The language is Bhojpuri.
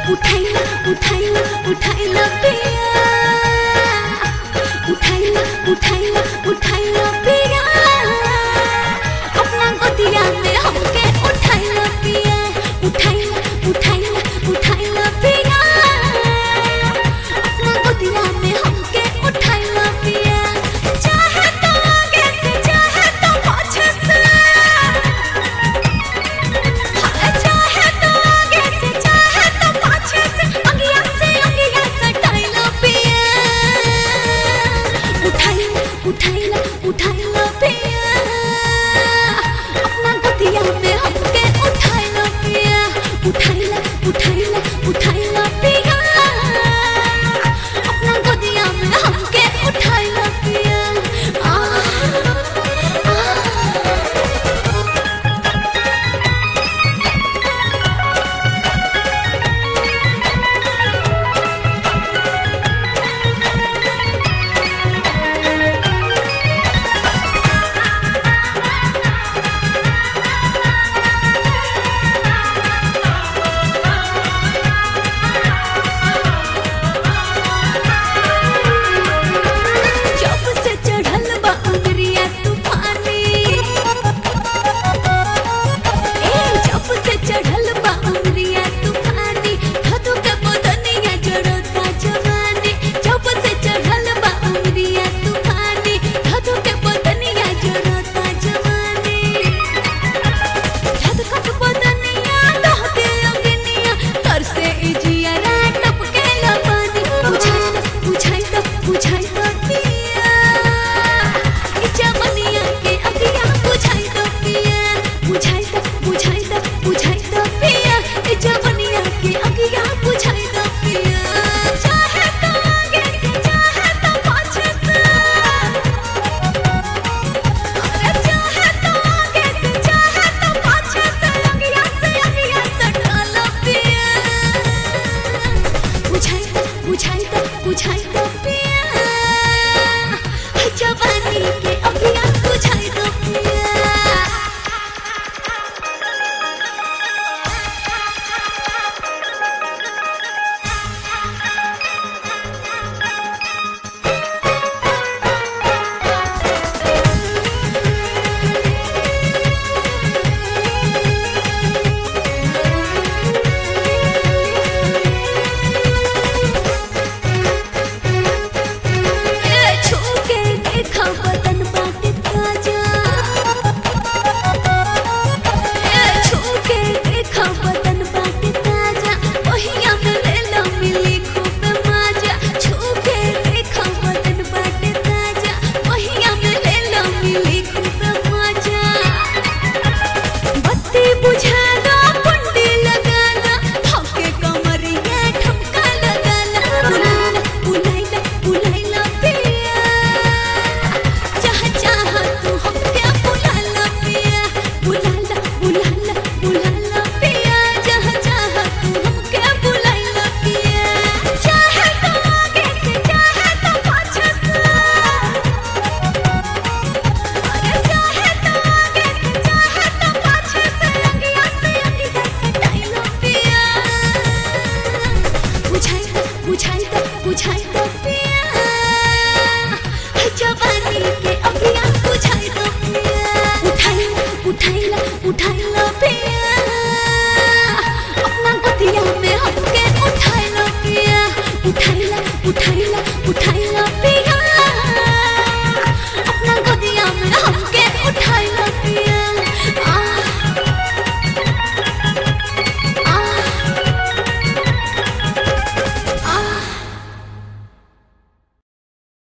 उठाइला उठाइला उठाइला पिया उठाइला उठाइला उठाइला पिया अपना गोदिया में हमके उठाइला पिया उठाइला उठाइला उठाइला पिया अपना गोदिया में हमके उठाइला पिया चाहे तो आगे से चाहे तो पीछे से चाहे तो आगे से चाहे तो पीछे से अंगिया सटाइला पिया उठाइला उठाइला उठाइला पिया अपना गोदिया में हमके उठाइला पिया उठाइला उठाइला उठाइला पिया अपना गोदिया में हमके उठाइला पिया जब से चढ़ल बा अंगरिया तूफानी जब से चढ़ल बा अंगरिया तूफानी धधु के बदनिया जड़ता जवानी जब से चढ़ल बा अंगरिया तूफानी धधु के बदनिया जड़ता जवानी धधकत बदनिया दहके अंगनिया तर से इजिया टप के लबानी बुझाइता बुझाइता पिया ई जवनिया के अगिया बुझाइता पिया बुझाइता बुझाइता बुझाइता पिया ई